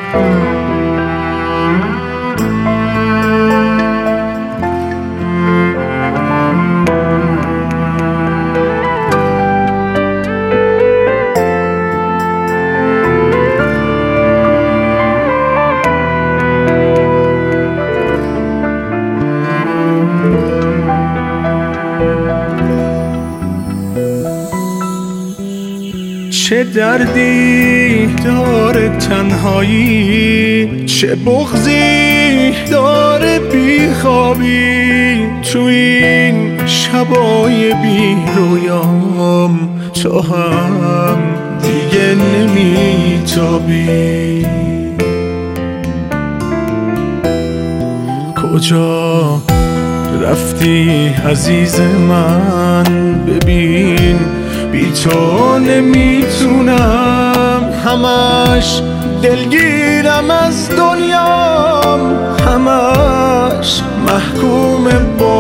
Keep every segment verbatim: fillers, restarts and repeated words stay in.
چه دردی داره تنهایی، چه بغضی داره بیخوابی. تو این شبای بی رویام تو هم دیگه نمیتابی. کجا رفتی عزیز من؟ ببین بی تو نمیتونم، همش دلگیرم از دنیام، همش محکوم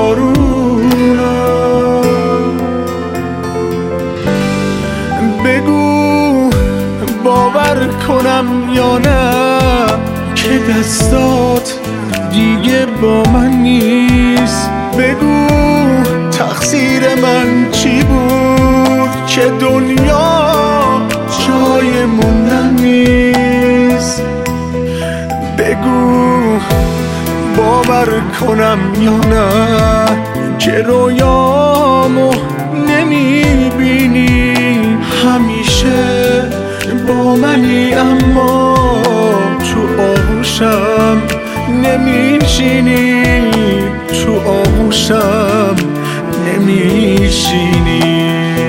بارونم. بگو باور کنم یا نه که دستات دیگه با من نیست. بگو تقصیر من چی بود که دنیا جای موندن نیست. بگو باور کنم یا نه که رویامو نمیبینی، همیشه با منی اما تو آغوشم نمیشینی، تو آغوشم نمیشینی.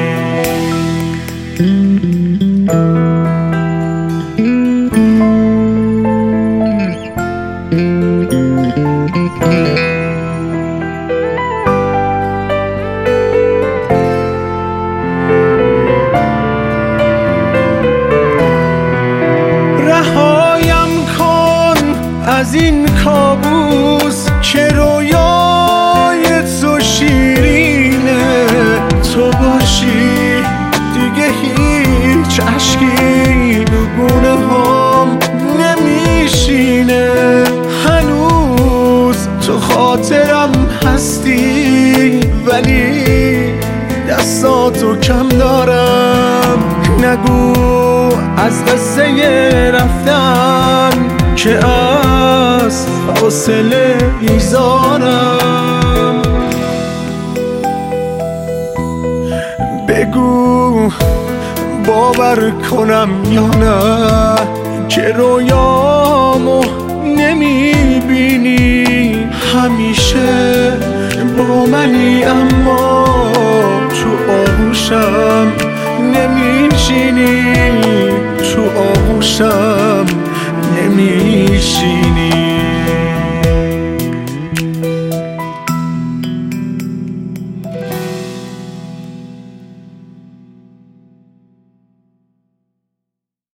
رهایم کن از این کابوس که رویای تو شیرینه. تو باشی دیگه هیچ عشقی رو گونه هم نمیشینه. هنوز تو خاطرم هستی ولی دستاتو کم دارم. نگو از قصه رفتن که از فاصله بیزارم. بگو باور کنم یا نه که رویامو نمیبینی، همیشه با منی اما تو آغوشم نمیشینی، تو آغوشم